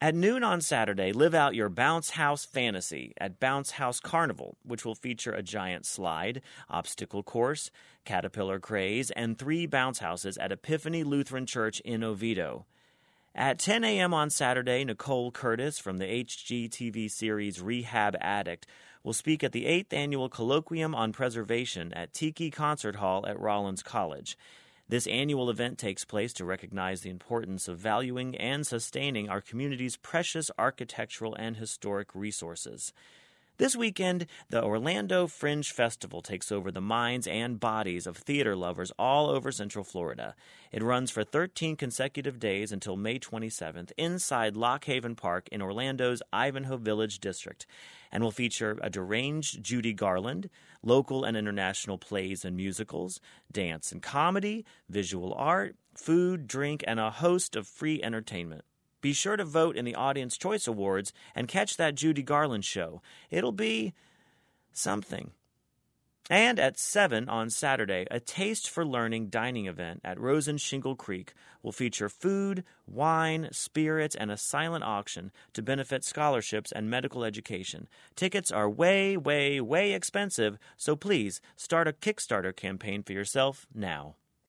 At noon on Saturday, live out your Bounce House fantasy at Bounce House Carnival, which will feature a giant slide, obstacle course, caterpillar craze, and 3 bounce houses at Epiphany Lutheran Church in Oviedo. At 10 a.m. on Saturday, Nicole Curtis from the HGTV series Rehab Addict will speak at the 8th Annual Colloquium on Preservation at Tiki Concert Hall at Rollins College. This annual event takes place to recognize the importance of valuing and sustaining our community's precious architectural and historic resources. This weekend, the Orlando Fringe Festival takes over the minds and bodies of theater lovers all over Central Florida. It runs for 13 consecutive days until May 27th inside Lock Haven Park in Orlando's Ivanhoe Village District, and will feature a deranged Judy Garland, local and international plays and musicals, dance and comedy, visual art, food, drink, and a host of free entertainment. Be sure to vote in the Audience Choice Awards and catch that Judy Garland show. It'll be something. And at 7 on Saturday, a Taste for Learning dining event at Rosen Shingle Creek will feature food, wine, spirits, and a silent auction to benefit scholarships and medical education. Tickets are way, way, way expensive, so please start a Kickstarter campaign for yourself now.